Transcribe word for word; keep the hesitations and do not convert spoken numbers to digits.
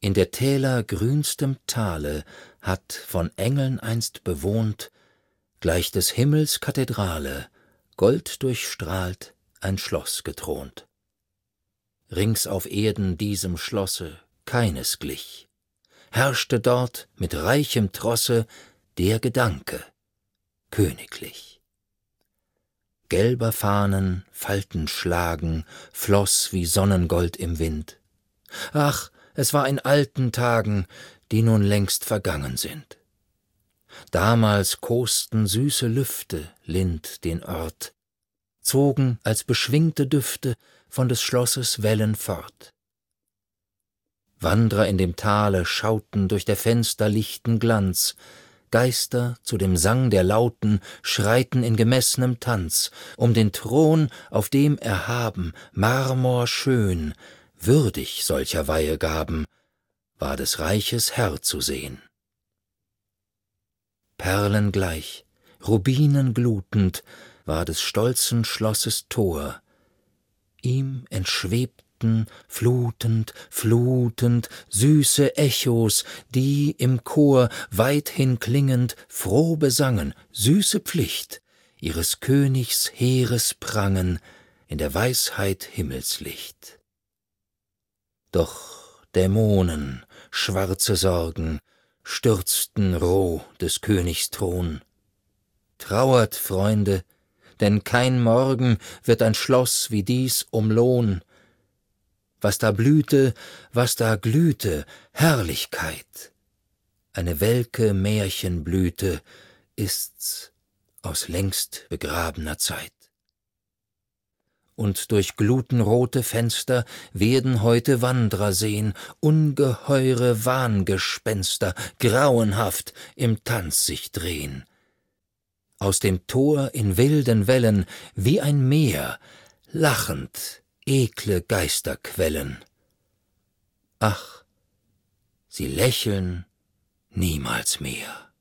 In der Täler grünstem Tale hat, von Engeln einst bewohnt, gleich des Himmels Kathedrale, golddurchstrahlt, ein Schloss gethront. Rings auf Erden diesem Schlosse keines glich, herrschte dort mit reichem Trosse der Gedanke, königlich. Gelber Fahnen, Falten schlagen, floss wie Sonnengold im Wind. Ach, es war in alten Tagen, die nun längst vergangen sind. Damals kosten süße Lüfte lind den Ort, zogen als beschwingte Düfte von des Schlosses Wellen fort. Wandrer in dem Tale schauten durch der Fenster lichten Glanz, Geister zu dem Sang der Lauten schreiten in gemeßnem Tanz, um den Thron, auf dem erhaben, marmorschön, würdig solcher Weihegaben, war des Reiches Herr zu sehn. Perlengleich, rubinenglutend, war des stolzen Schlosses Tor. Ihm entschwebten, flutend, flutend, süße Echos, die im Chor weithin klingend froh besangen, süße Pflicht, ihres Königs Heeres prangen in der Weisheit Himmelslicht. Doch Dämonen, schwarze Sorgen, stürzten roh des Königs Thron. Trauert, Freunde, denn kein Morgen wird ein Schloss wie dies umlohn. Was da blühte, was da glühte, Herrlichkeit, eine welke Märchenblüte, ist's aus längst begrabener Zeit. Und durch glutenrote Fenster werden heute Wandrer sehn, ungeheure Wahngespenster, grauenhaft im Tanz sich drehn. Aus dem Tor in wilden Wellen, wie ein Meer, lachend ekle Geister quellen. Ach, sie lächeln niemals mehr.